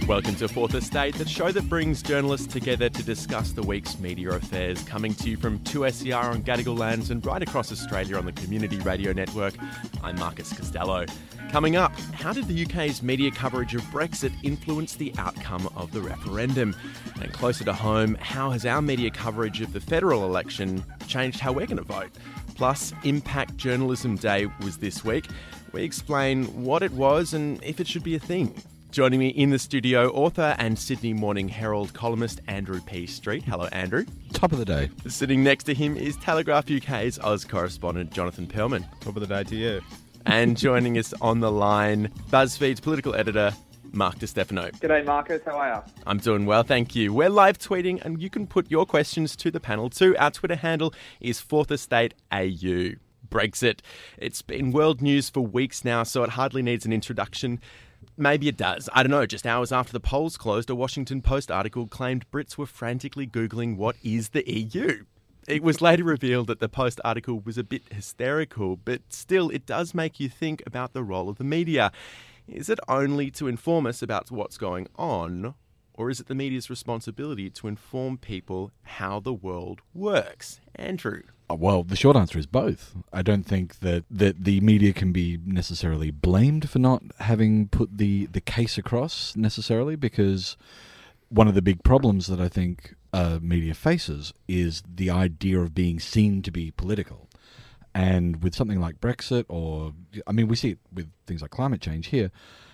Welcome to Fourth Estate, the show that brings journalists together to discuss the week's media affairs. Coming to you from 2SER on Gadigal lands and right across Australia on the Community Radio Network, I'm Marcus Costello. Coming up, how did the UK's media coverage of Brexit influence the outcome of the referendum? And closer to home, how has our media coverage of the federal election changed how we're going to vote? Plus, Impact Journalism Day was this week. We explain what it was and if it should be a thing. Joining me in the studio, author and Sydney Morning Herald columnist Andrew P. Street. Hello, Andrew. Top of the day. Sitting next to him is Telegraph UK's Oz correspondent Jonathan Perlman. Top of the day to you. And joining us on the line, BuzzFeed's political editor, Mark DiStefano. G'day, Marcus. How are you? I'm doing well, thank you. We're live tweeting and you can put your questions to the panel too. Our Twitter handle is Fourth Estate AU. Brexit. It's been world news for weeks now, so it hardly needs an introduction. Maybe it does. I don't know. Just hours after the polls closed, a Washington Post article claimed Brits were frantically Googling what is the EU. It was later revealed that the Post article was a bit hysterical, but still it does make you think about the role of the media. Is it only to inform us about what's going on, or is it the media's responsibility to inform people how the world works? Andrew? Well, the short answer is both. I don't think that the media can be necessarily blamed for not having put the case across necessarily, because one of the big problems that I think media faces is the idea of being seen to be political. And with something like Brexit, or, I mean, we see it with things like climate change here,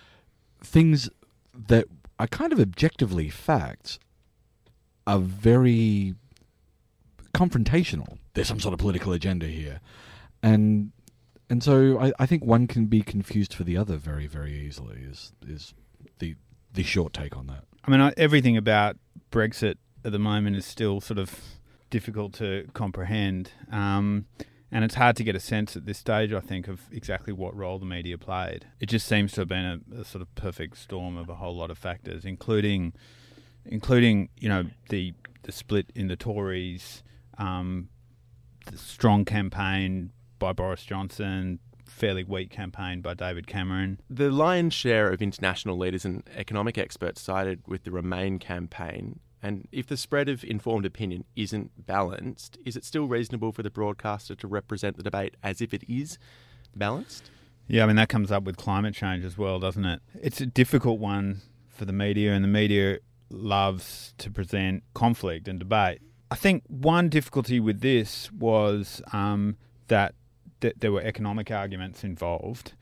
things that are kind of objectively facts are very confrontational. There's some sort of political agenda here. And so I think one can be confused for the other very, very easily is the short take on that. I mean, everything about Brexit at the moment is still sort of difficult to comprehend. And it's hard to get a sense at this stage, I think, of exactly what role the media played. It just seems to have been a sort of perfect storm of a whole lot of factors, including you know, the split in the Tories, the strong campaign by Boris Johnson, fairly weak campaign by David Cameron. The lion's share of international leaders and economic experts sided with the Remain campaign. And if the spread of informed opinion isn't balanced, is it still reasonable for the broadcaster to represent the debate as if it is balanced? Yeah, I mean, that comes up with climate change as well, doesn't it? It's a difficult one for the media, and the media loves to present conflict and debate. I think one difficulty with this was that there were economic arguments involved,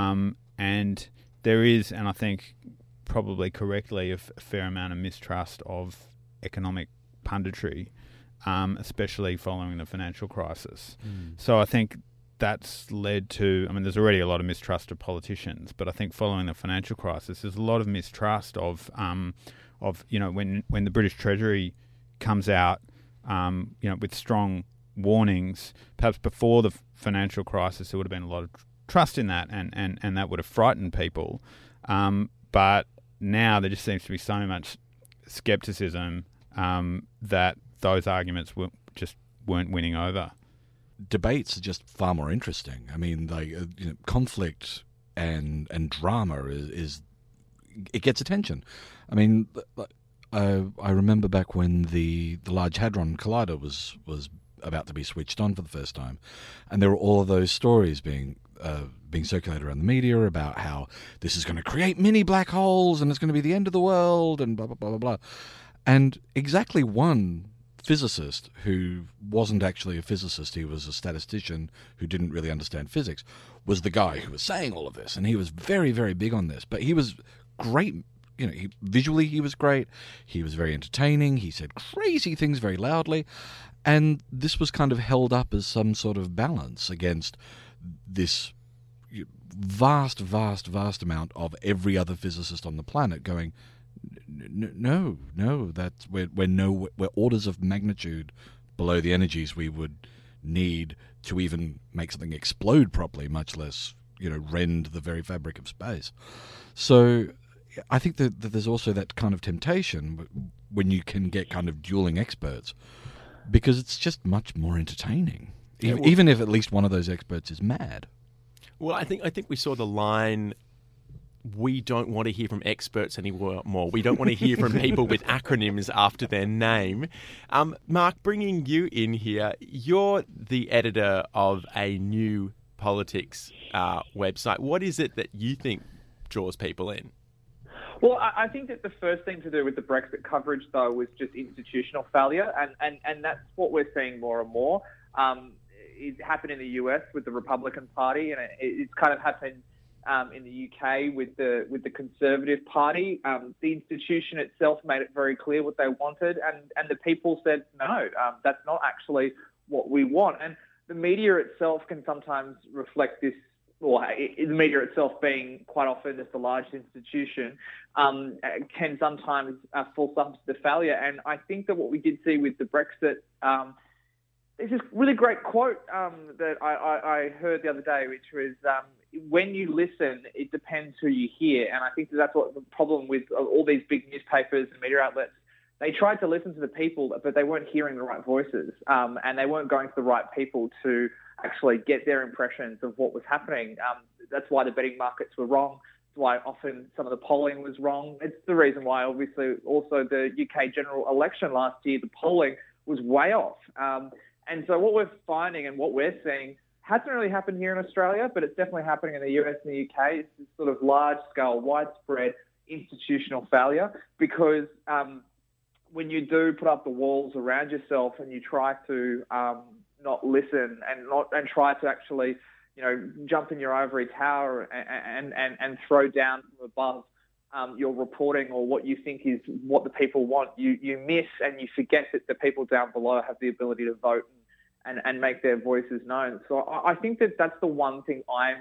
and there is, and I think probably correctly, a fair amount of mistrust of economic punditry, especially following the financial crisis. So I think that's led to, I mean, there's already a lot of mistrust of politicians, but I think following the financial crisis, there's a lot of mistrust of you know, when the British Treasury comes out, you know, with strong warnings. Perhaps before the financial crisis, there would have been a lot of trust in that, and that would have frightened people. But now there just seems to be so much scepticism that those arguments weren't winning over. Debates are just far more interesting. I mean, like, you know, conflict and drama is it gets attention. I mean, I remember back when the Large Hadron Collider was about to be switched on for the first time, and there were all of those stories being circulated around the media about how this is going to create mini black holes and it's going to be the end of the world and blah, blah, blah, blah, blah. And exactly one physicist who wasn't actually a physicist, he was a statistician who didn't really understand physics, was the guy who was saying all of this. And he was very, very big on this. But he was great. You know, visually he was great. He was very entertaining. He said crazy things very loudly. And this was kind of held up as some sort of balance against this vast amount of every other physicist on the planet going, no, that's we're orders of magnitude below the energies we would need to even make something explode properly, much less, you know, rend the very fabric of space. So I think that there's also that kind of temptation when you can get kind of dueling experts, because it's just much more entertaining, even if at least one of those experts is mad. Well, I think we saw the line we don't want to hear from experts anymore. We don't want to hear from people with acronyms after their name. Mark, bringing you in here, you're the editor of a New Politics website. What is it that you think draws people in? Well, I think that the first thing to do with the Brexit coverage, though, was just institutional failure, and that's what we're seeing more and more. It happened in the US with the Republican Party, and it's kind of happened in the UK with the Conservative Party. The institution itself made it very clear what they wanted, and the people said, no, that's not actually what we want. And the media itself can sometimes reflect this, or the media itself being quite often just a large institution, can sometimes fall subject to failure. And I think that what we did see with the Brexit, there's this really great quote that I heard the other day, which was, when you listen, it depends who you hear. And I think that's what the problem with all these big newspapers and media outlets. They tried to listen to the people, but they weren't hearing the right voices, and they weren't going to the right people to actually get their impressions of what was happening. That's why the betting markets were wrong. That's why often some of the polling was wrong. It's the reason why, obviously, also the UK general election last year, the polling was way off. And so what we're finding and what we're seeing hasn't really happened here in Australia, but it's definitely happening in the US and the UK. It's this sort of large-scale, widespread institutional failure because when you do put up the walls around yourself and you try to not listen and try to actually, jump in your ivory tower and throw down from above your reporting or what you think is what the people want, you miss and you forget that the people down below have the ability to vote and make their voices known. So I think that that's the one thing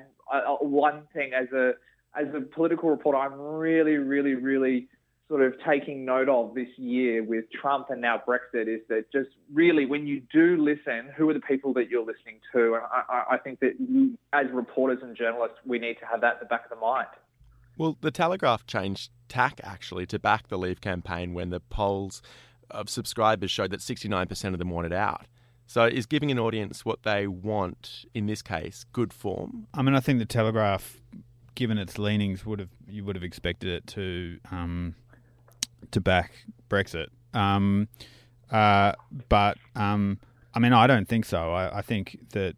as a political reporter, I'm really, really, really sort of taking note of this year with Trump and now Brexit is that just really when you do listen, who are the people that you're listening to? And I think that as reporters and journalists, we need to have that at the back of the mind. Well, the Telegraph changed tack, actually, to back the Leave campaign when the polls of subscribers showed that 69% of them wanted out. So is giving an audience what they want, in this case, good form? I mean, I think the Telegraph, given its leanings, you would have expected it to back Brexit. But I mean, I don't think so. I think that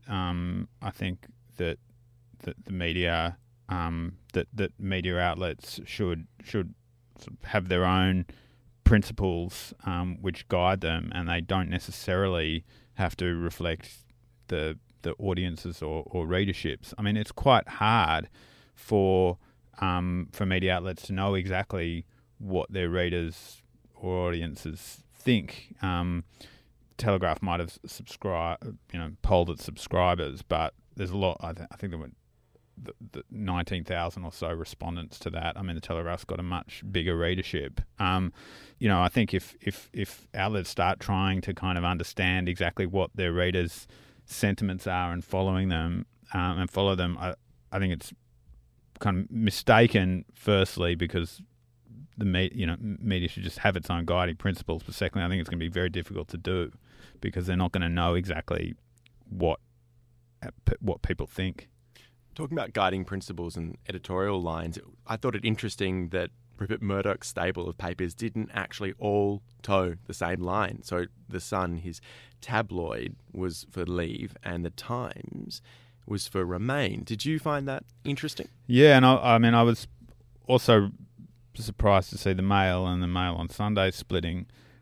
the media that media outlets should sort of have their own principles which guide them, and they don't necessarily have to reflect the audiences or readerships. I mean, it's quite hard for media outlets to know exactly what their readers or audiences think. Telegraph might have polled its subscribers, but there's a lot. I think there were the 19,000 or so respondents to that. I mean, the Telegraph's got a much bigger readership. I think if outlets start trying to kind of understand exactly what their readers' sentiments are and following them and follow them, I think it's kind of mistaken. Firstly, because the media should just have its own guiding principles. But secondly, I think it's going to be very difficult to do because they're not going to know exactly what people think. Talking about guiding principles and editorial lines, I thought it interesting that Rupert Murdoch's stable of papers didn't actually all toe the same line. So The Sun, his tabloid, was for Leave, and The Times was for Remain. Did you find that interesting? Yeah, and I was also surprised to see the Mail and the Mail on Sunday splitting.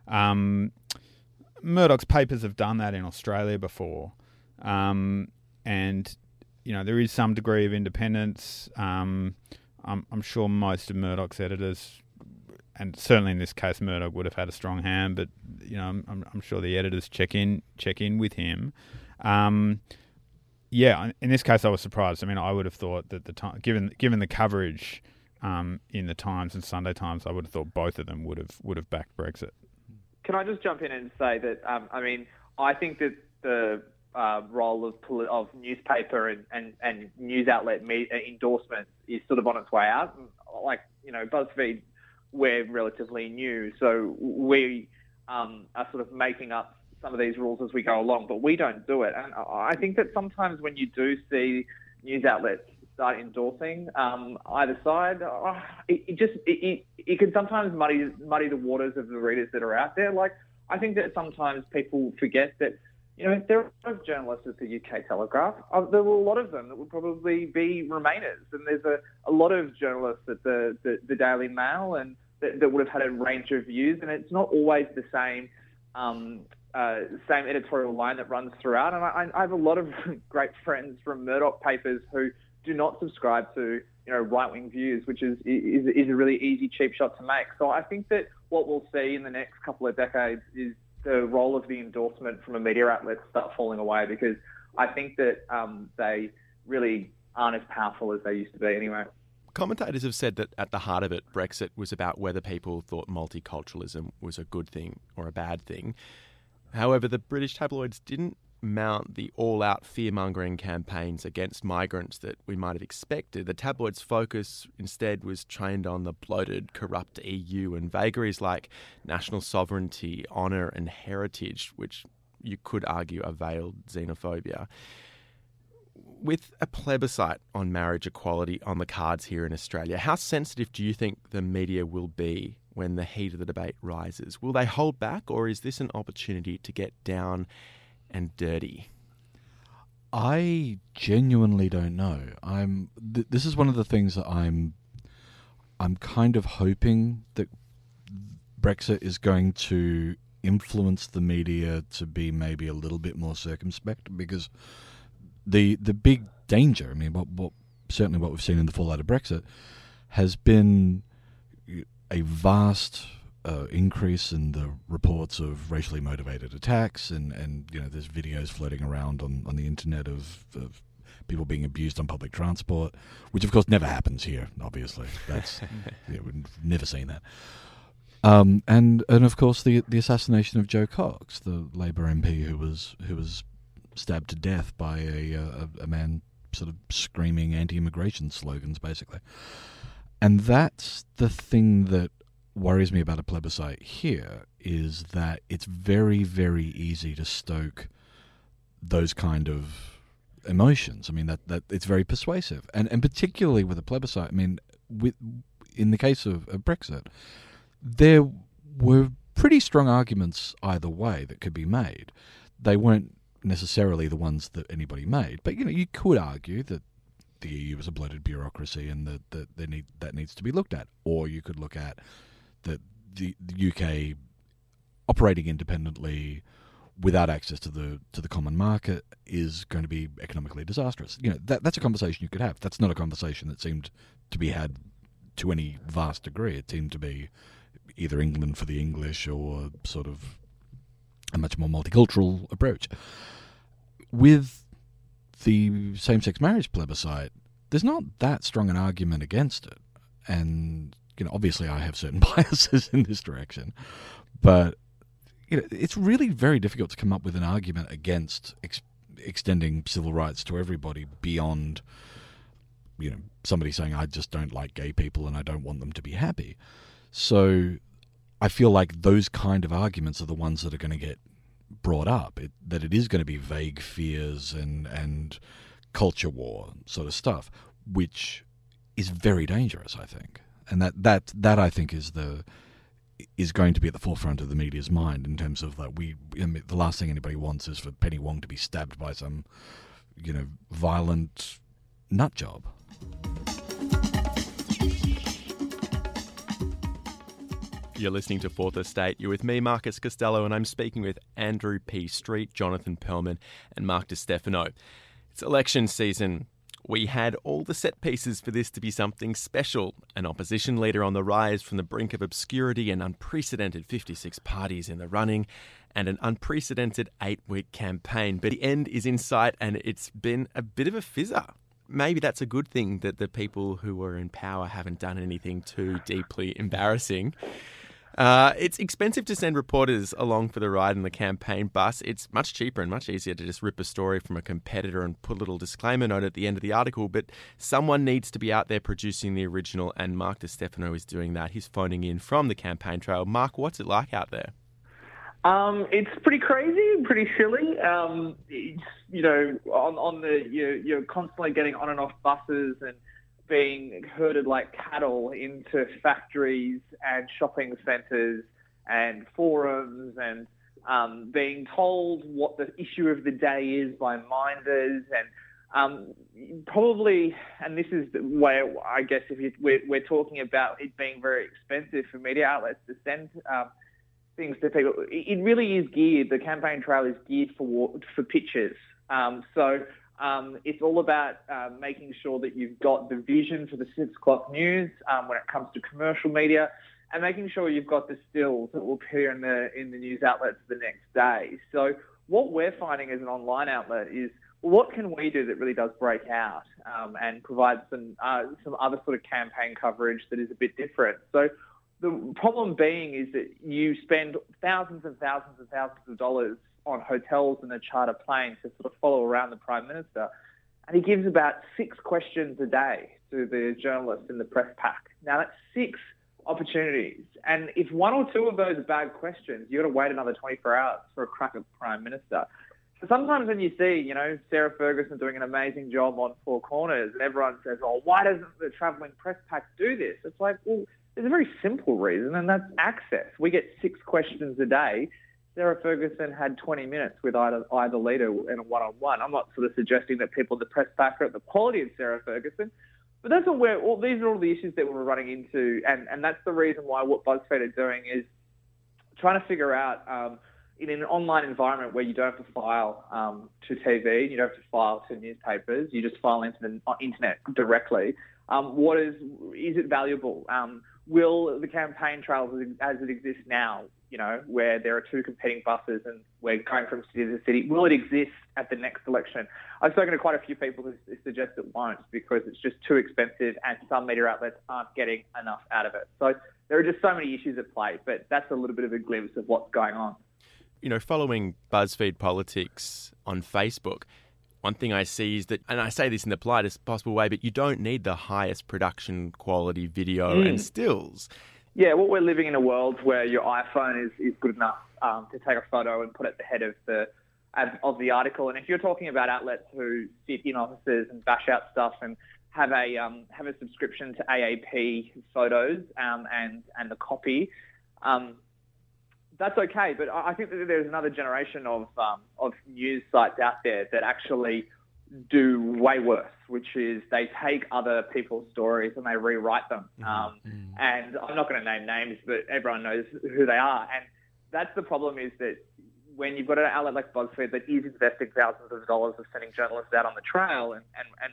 Murdoch's papers have done that in Australia before, and there is some degree of independence. I'm sure most of Murdoch's editors, and certainly in this case, Murdoch would have had a strong hand. But I'm sure the editors check in with him. In this case, I was surprised. I mean, I would have thought that given the coverage in the Times and Sunday Times, I would have thought both of them would have backed Brexit. Can I just jump in and say that I think that the role of newspaper and news outlet endorsements is sort of on its way out. Like, BuzzFeed, we're relatively new, so we are sort of making up some of these rules as we go along, but we don't do it. And I think that sometimes when you do see news outlets start endorsing either side, it can sometimes muddy the waters of the readers that are out there. Like, I think that sometimes people forget that, there are a lot of journalists at the UK Telegraph. There were a lot of them that would probably be Remainers, and there's a lot of journalists at the Daily Mail and that would have had a range of views, and it's not always the same editorial line that runs throughout. And I have a lot of great friends from Murdoch papers who do not subscribe to right-wing views, which is a really easy, cheap shot to make. So I think that what we'll see in the next couple of decades is the role of the endorsement from a media outlet start falling away, because I think that they really aren't as powerful as they used to be anyway. Commentators have said that at the heart of it, Brexit was about whether people thought multiculturalism was a good thing or a bad thing. However, the British tabloids didn't mount the all-out fear-mongering campaigns against migrants that we might have expected. The tabloids' focus instead was trained on the bloated, corrupt EU and vagaries like national sovereignty, honour and heritage, which you could argue are veiled xenophobia. With a plebiscite on marriage equality on the cards here in Australia, how sensitive do you think the media will be when the heat of the debate rises? Will they hold back, or is this an opportunity to get down and dirty? I genuinely don't know. This is one of the things that I'm kind of hoping that Brexit is going to influence the media to be maybe a little bit more circumspect, because the big danger, I mean, certainly what we've seen in the fallout of Brexit, has been a vast increase in the reports of racially motivated attacks, and there's videos floating around on the internet of people being abused on public transport, which of course never happens here. Obviously, that's we've never seen that. And of course the assassination of Joe Cox, the Labor MP who was stabbed to death by a man sort of screaming anti-immigration slogans, basically. And that's the thing that worries me about a plebiscite here, is that it's very, very easy to stoke those kind of emotions. I mean, that it's very persuasive. And particularly with a plebiscite, I mean, in the case of Brexit, there were pretty strong arguments either way that could be made. They weren't necessarily the ones that anybody made, but you could argue that the EU is a bloated bureaucracy and that needs to be looked at. Or you could look at that the UK operating independently without access to the common market is going to be economically disastrous. That's a conversation you could have. That's not a conversation that seemed to be had to any vast degree. It seemed to be either England for the English or sort of a much more multicultural approach. With the same-sex marriage plebiscite, there's not that strong an argument against it. And, obviously I have certain biases in this direction, but it's really very difficult to come up with an argument against extending civil rights to everybody beyond, somebody saying, I just don't like gay people and I don't want them to be happy. So I feel like those kind of arguments are the ones that are going to get brought up, that it is going to be vague fears and culture war sort of stuff, which is very dangerous, I think. And that I think is going to be at the forefront of the media's mind, in terms of that the last thing anybody wants is for Penny Wong to be stabbed by some, violent nut job. You're listening to Fourth Estate. You're with me, Marcus Costello, and I'm speaking with Andrew P. Street, Jonathan Perlman and Mark DiStefano. It's election season. We had all the set pieces for this to be something special. An opposition leader on the rise from the brink of obscurity, an unprecedented 56 parties in the running, and an unprecedented 8-week campaign. But the end is in sight, and it's been a bit of a fizzer. Maybe that's a good thing that the people who were in power haven't done anything too deeply embarrassing. It's expensive to send reporters along for the ride in the campaign bus. It's much cheaper and much easier to just rip a story from a competitor and put a little disclaimer note at the end of the article. But someone needs to be out there producing the original, and Mark DiStefano is doing that. He's phoning in from the campaign trail. Mark, what's it like out there? It's pretty crazy, pretty silly. You're constantly getting on and off buses and being herded like cattle into factories and shopping centres and forums and being told what the issue of the day is by minders and probably, and this is where I guess we're talking about it being very expensive for media outlets to send things to people. It really is geared. The campaign trail is geared for pictures. It's all about making sure that you've got the vision for the 6 o'clock news when it comes to commercial media, and making sure you've got the stills that will appear in the news outlets the next day. So what we're finding as an online outlet is, what can we do that really does break out and provide some other sort of campaign coverage that is a bit different? So the problem being is that you spend thousands and thousands and thousands of dollars on hotels and a charter plane to sort of follow around the Prime Minister, and he gives about 6 questions a day to the journalists in the press pack. Now, that's 6 opportunities, and if 1 or 2 of those are bad questions, you've got to wait another 24 hours for a crack at the Prime Minister. So sometimes when you see, Sarah Ferguson doing an amazing job on Four Corners, and everyone says, "Oh, why doesn't the travelling press pack do this?" It's like, well, there's a very simple reason, and that's access. We get 6 questions a day. Sarah Ferguson had 20 minutes with either leader in a one-on-one. I'm not sort of suggesting that people in the press pack are at the quality of Sarah Ferguson, but that's these are all the issues that we're running into, and that's the reason why what BuzzFeed are doing is trying to figure out, in an online environment where you don't have to file to TV, you don't have to file to newspapers, you just file into the internet directly. Is it valuable? Will the campaign trail as it exists now, where there are 2 competing buses and we're going from city to city, will it exist at the next election? I've spoken to quite a few people who suggest it won't, because it's just too expensive and some media outlets aren't getting enough out of it. So there are just so many issues at play, but that's a little bit of a glimpse of what's going on. Following BuzzFeed Politics on Facebook, one thing I see is that, and I say this in the politest possible way, but you don't need the highest production quality video and stills. Yeah, what we're living in a world where your iPhone is good enough to take a photo and put at the head of the article. And if you're talking about outlets who sit in offices and bash out stuff and have a subscription to AAP photos and the copy, that's okay. But I think that there's another generation of news sites out there that actually do way worse, which is they take other people's stories and they rewrite them. And I'm not going to name names, but everyone knows who they are. And that's the problem, is that when you've got an outlet like BuzzFeed that is investing thousands of dollars of sending journalists out on the trail, and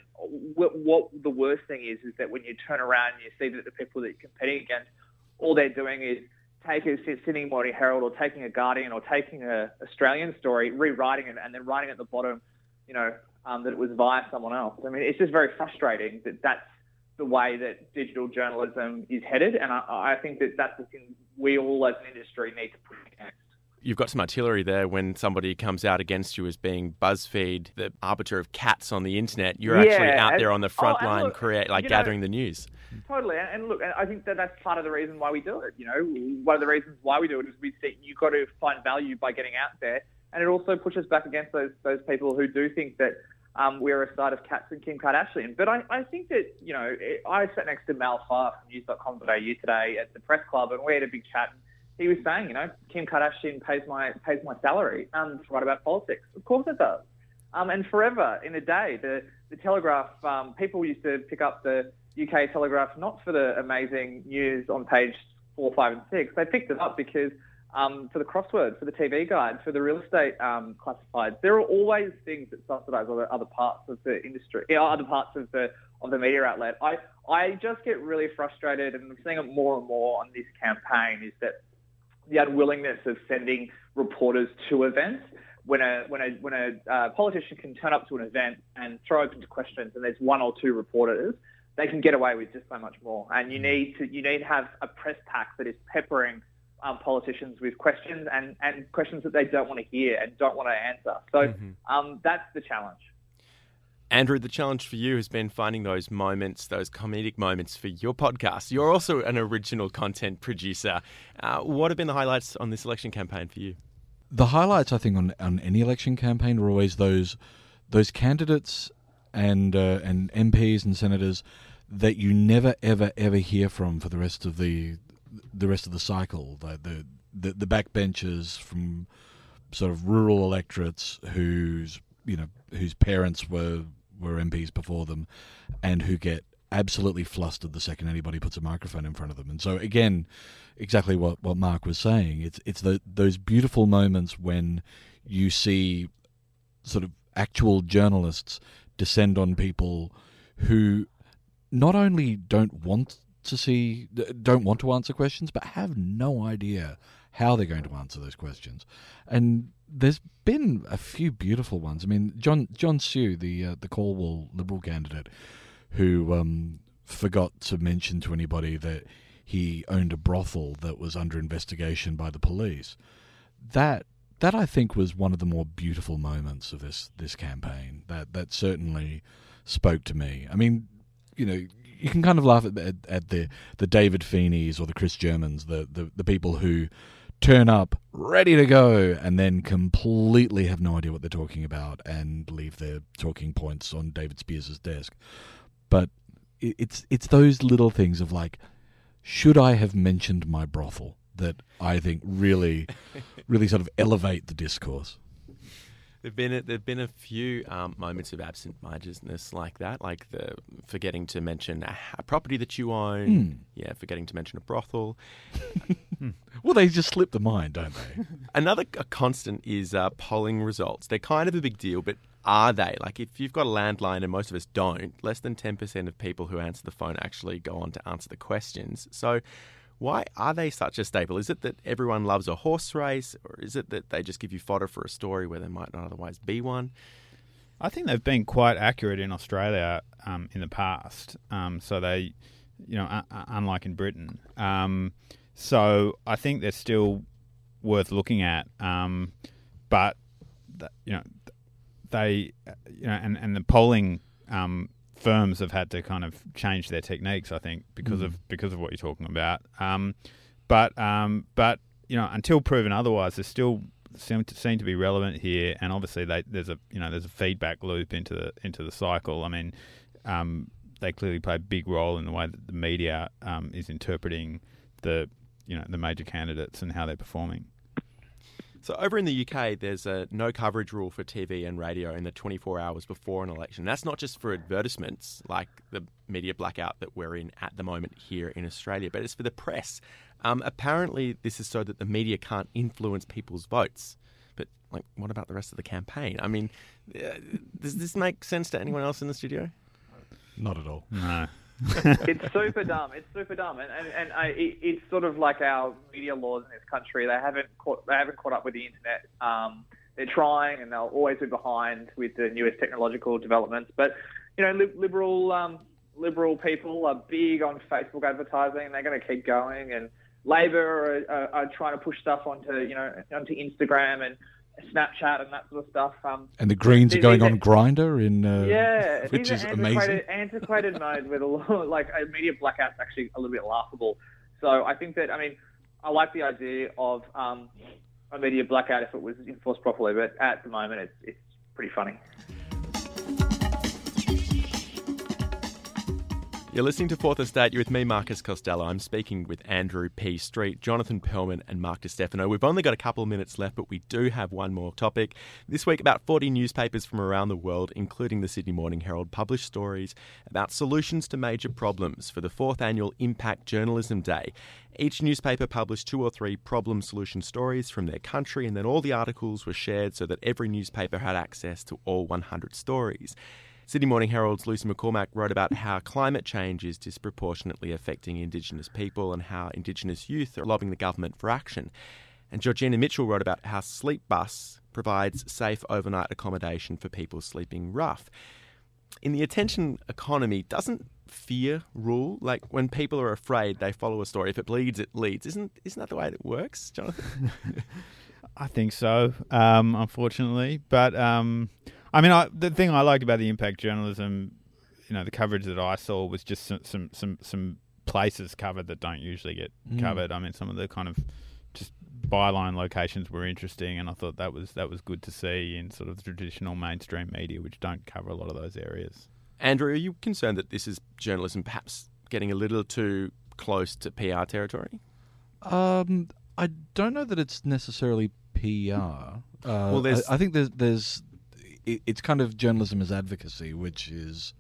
what the worst thing is that when you turn around and you see that the people that you're competing against, all they're doing is take a Sydney Morning Herald or taking a Guardian or taking a Australian story, rewriting it, and then writing at the bottom, that it was via someone else. I mean, it's just very frustrating that that's the way that digital journalism is headed, and I think that that's the thing we all as an industry need to push against. You've got some artillery there when somebody comes out against you as being BuzzFeed, the arbiter of cats on the internet. You're actually out there on the front line, gathering the news. Totally. And look, I think that that's part of the reason why we do it. One of the reasons why we do it is we think you've got to find value by getting out there. And it also pushes back against those people who do think that we're a side of cats and Kim Kardashian. But I think that, I sat next to Mal Farr from news.com.au today at the press club, and we had a big chat. And he was saying, Kim Kardashian pays my salary to write about politics. Of course it does. And forever, in a day, the Telegraph, people used to pick up the UK Telegraph not for the amazing news on page 4, 5 and 6. They picked it up because for the crossword, for the TV guide, for the real estate classifieds. There are always things that subsidise other parts of the industry, other parts of the media outlet. I just get really frustrated, and I'm seeing it more and more on this campaign, is that the unwillingness of sending reporters to events. When a politician can turn up to an event and throw open to questions, and there's 1 or 2 reporters, they can get away with just so much more. And you need to have a press pack that is peppering politicians with questions and questions that they don't want to hear and don't want to answer. So that's the challenge. Andrew, the challenge for you has been finding those moments, those comedic moments for your podcast. You're also an original content producer. What have been the highlights on this election campaign for you? The highlights, I think, on any election campaign are always those candidates and MPs and senators that you never ever ever hear from for the rest of the cycle. The backbenchers from sort of rural electorates whose parents were MPs before them, and who get absolutely flustered the second anybody puts a microphone in front of them. And so again, exactly what Mark was saying. It's those beautiful moments when you see sort of actual journalists descend on people who not only don't want to answer questions, but have no idea how they're going to answer those questions. And there's been a few beautiful ones. I mean, John Sue, the Cornwall Liberal candidate, who forgot to mention to anybody that he owned a brothel that was under investigation by the police. That I think was one of the more beautiful moments of this campaign. That certainly spoke to me. I mean, you can kind of laugh at the David Feeneys or the Chris Germans, the people who turn up ready to go and then completely have no idea what they're talking about and leave their talking points on David Spears' desk. But it's those little things of like, should I have mentioned my brothel, that I think really sort of elevate the discourse. There've been a few moments of absent-mindedness like that, like the forgetting to mention a property that you own, forgetting to mention a brothel. Well, they just slip the mind, don't they? Another constant is polling results. They're kind of a big deal, but are they? Like, if you've got a landline, and most of us don't, less than 10% of people who answer the phone actually go on to answer the questions. So why are they such a staple? Is it that everyone loves a horse race, or is it that they just give you fodder for a story where there might not otherwise be one? I think they've been quite accurate in Australia in the past. So they, unlike in Britain. So I think they're still worth looking at. But they, and the polling firms have had to kind of change their techniques, I think, because of what you're talking about. But until proven otherwise, they still seem to be relevant here. And obviously, there's a feedback loop into the cycle. I mean, they clearly play a big role in the way that the media is interpreting the major candidates and how they're performing. So over in the UK, there's a no coverage rule for TV and radio in the 24 hours before an election. That's not just for advertisements like the media blackout that we're in at the moment here in Australia, but it's for the press. Apparently, this is so that the media can't influence people's votes. But what about the rest of the campaign? I mean, does this make sense to anyone else in the studio? Not at all. No. It's super dumb. And it's sort of like our media laws in this country. They haven't caught up with the internet. They're trying, and they'll always be behind with the newest technological developments. But liberal people are big on Facebook advertising, and they're going to keep going. And Labor are trying to push stuff onto Instagram and Snapchat and that sort of stuff. And the Greens are going on Grindr which is amazing. Antiquated mode with a media blackout's actually a little bit laughable. So I think that, I like the idea of a media blackout if it was enforced properly, but at the moment it's pretty funny. You're listening to Fourth Estate. You're with me, Marcus Costello. I'm speaking with Andrew P. Street, Jonathan Perlman and Mark DiStefano. We've only got a couple of minutes left, but we do have one more topic. This week, about 40 newspapers from around the world, including the Sydney Morning Herald, published stories about solutions to major problems for the 4th annual Impact Journalism Day. Each newspaper published 2 or 3 problem solution stories from their country, and then all the articles were shared so that every newspaper had access to all 100 stories. Sydney Morning Herald's Lucy McCormack wrote about how climate change is disproportionately affecting Indigenous people and how Indigenous youth are lobbying the government for action. And Georgina Mitchell wrote about how Sleep Bus provides safe overnight accommodation for people sleeping rough. In the attention economy, doesn't fear rule? Like, when people are afraid, they follow a story. If it bleeds, it leads. Isn't that the way it works, Jonathan? I think so, unfortunately. But the thing I liked about the Impact Journalism, the coverage that I saw was just some places covered that don't usually get covered. I mean, some of the kind of just byline locations were interesting, and I thought that was good to see in sort of the traditional mainstream media, which don't cover a lot of those areas. Andrew, are you concerned that this is journalism perhaps getting a little too close to PR territory? I don't know that it's necessarily PR. I think it's kind of journalism as advocacy, which is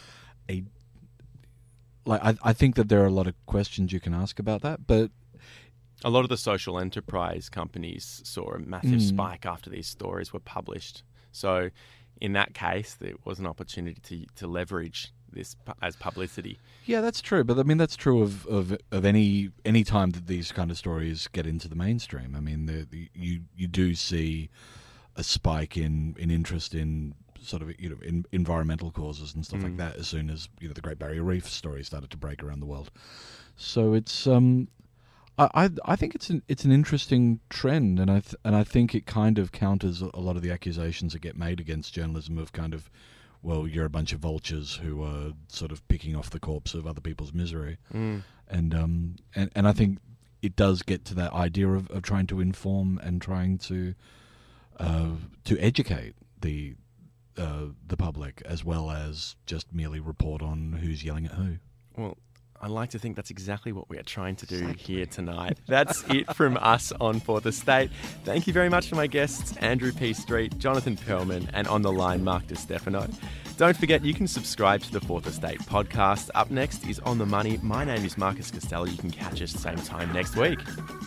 I think that there are a lot of questions you can ask about that, but a lot of the social enterprise companies saw a massive spike after these stories were published. So in that case, there was an opportunity to leverage this as publicity. Yeah, that's true. But I mean, that's true of any time that these kind of stories get into the mainstream. I mean, you do see a spike in interest in sort of in environmental causes and stuff like that as soon as the Great Barrier Reef story started to break around the world. So it's I think it's an interesting trend, and I think it kind of counters a lot of the accusations that get made against journalism of kind of, well, you're a bunch of vultures who are sort of picking off the corpse of other people's misery, and I think it does get to that idea of trying to inform and trying to educate the public as well as just merely report on who's yelling at who. Well, I like to think that's exactly what we are trying to do here tonight. That's it from us on Fourth Estate. Thank you very much to my guests, Andrew P. Street, Jonathan Perlman, and on the line, Mark DiStefano. Don't forget, you can subscribe to the Fourth Estate podcast. Up next is On the Money. My name is Marcus Costello. You can catch us same time next week.